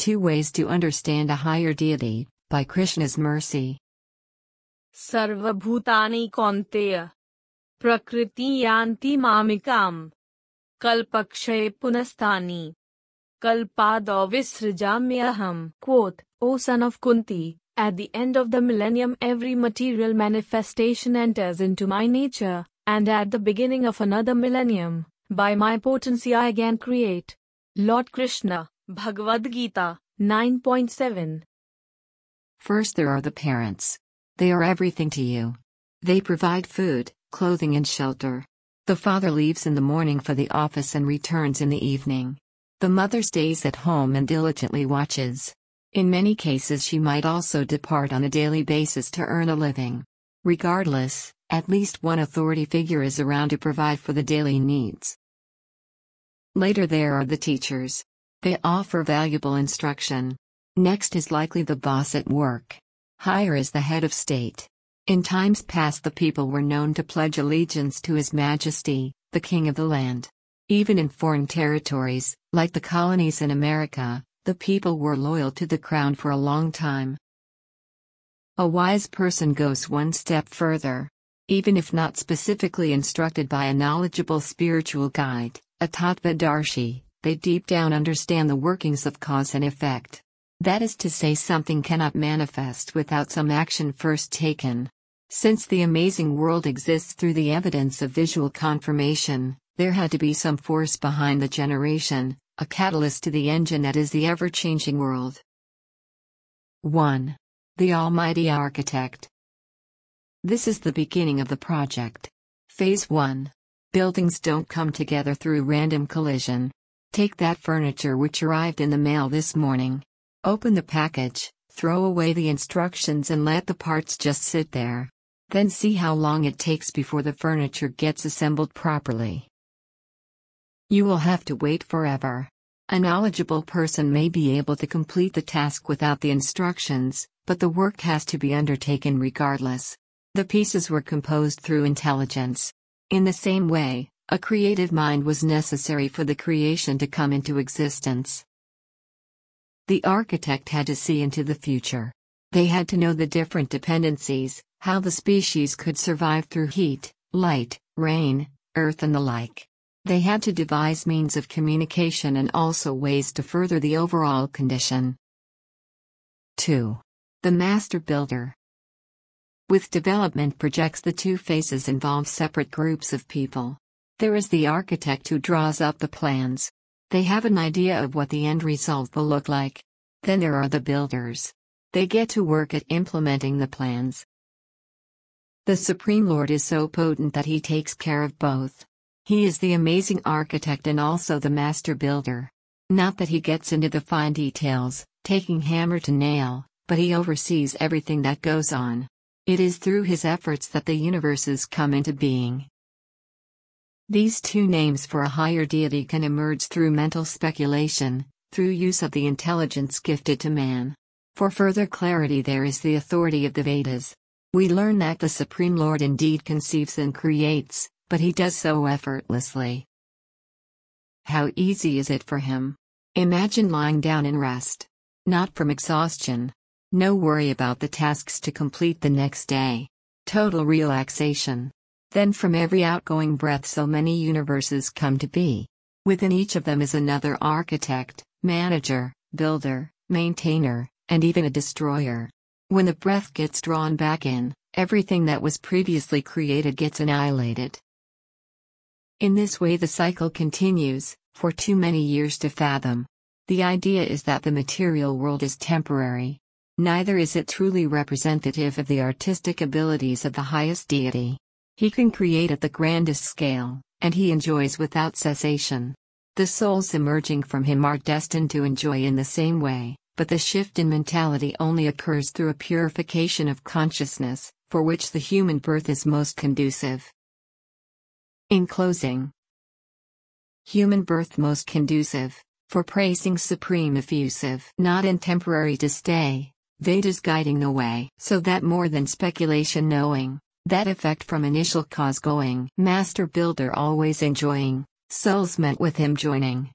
2 ways to understand a higher deity, by Krishna's mercy. Sarvabhutani Kaunteya Prakriti Yanti Mamikam Kalpakshay Punastani Kalpado Visrajamyaham. Quote, O son of Kunti, at the end of the millennium every material manifestation enters into my nature, and at the beginning of another millennium, by my potency I again create. Lord Krishna, Bhagavad Gita, 9.7. First there are the parents. They are everything to you. They provide food, clothing and shelter. The father leaves in the morning for the office and returns in the evening. The mother stays at home and diligently watches. In many cases she might also depart on a daily basis to earn a living. Regardless, at least one authority figure is around to provide for the daily needs. Later there are the teachers. They offer valuable instruction. Next is likely the boss at work. Higher is the head of state. In times past the people were known to pledge allegiance to His Majesty, the King of the land. Even in foreign territories, like the colonies in America, the people were loyal to the crown for a long time. A wise person goes one step further. Even if not specifically instructed by a knowledgeable spiritual guide, a tattvadarshi, they deep down understand the workings of cause and effect. That is to say, something cannot manifest without some action first taken. Since the amazing world exists through the evidence of visual confirmation, there had to be some force behind the generation, a catalyst to the engine that is the ever-changing world. 1. The Almighty Architect. This is the beginning of the project. Phase 1. Buildings don't come together through random collision. Take that furniture which arrived in the mail this morning. Open the package, throw away the instructions and let the parts just sit there. Then see how long it takes before the furniture gets assembled properly. You will have to wait forever. A knowledgeable person may be able to complete the task without the instructions, but the work has to be undertaken regardless. The pieces were composed through intelligence. In the same way, a creative mind was necessary for the creation to come into existence. The architect had to see into the future. They had to know the different dependencies, how the species could survive through heat, light, rain, earth and the like. They had to devise means of communication and also ways to further the overall condition. 2. The Master Builder. With development projects, the 2 phases involve separate groups of people. There is the architect who draws up the plans. They have an idea of what the end result will look like. Then there are the builders. They get to work at implementing the plans. The Supreme Lord is so potent that He takes care of both. He is the amazing architect and also the master builder. Not that He gets into the fine details, taking hammer to nail, but He oversees everything that goes on. It is through His efforts that the universes come into being. These 2 names for a higher deity can emerge through mental speculation, through use of the intelligence gifted to man. For further clarity, there is the authority of the Vedas. We learn that the Supreme Lord indeed conceives and creates, but He does so effortlessly. How easy is it for Him? Imagine lying down in rest. Not from exhaustion. No worry about the tasks to complete the next day. Total relaxation. Then from every outgoing breath so many universes come to be. Within each of them is another architect, manager, builder, maintainer, and even a destroyer. When the breath gets drawn back in, everything that was previously created gets annihilated. In this way the cycle continues, for too many years to fathom. The idea is that the material world is temporary. Neither is it truly representative of the artistic abilities of the highest deity. He can create at the grandest scale, and He enjoys without cessation. The souls emerging from Him are destined to enjoy in the same way, but the shift in mentality only occurs through a purification of consciousness, for which the human birth is most conducive. In closing, human birth most conducive, for praising supreme effusive, not in temporary to stay, Vedas guiding the way, so that more than speculation knowing, that effect from initial cause going, master builder always enjoying, souls met with Him joining.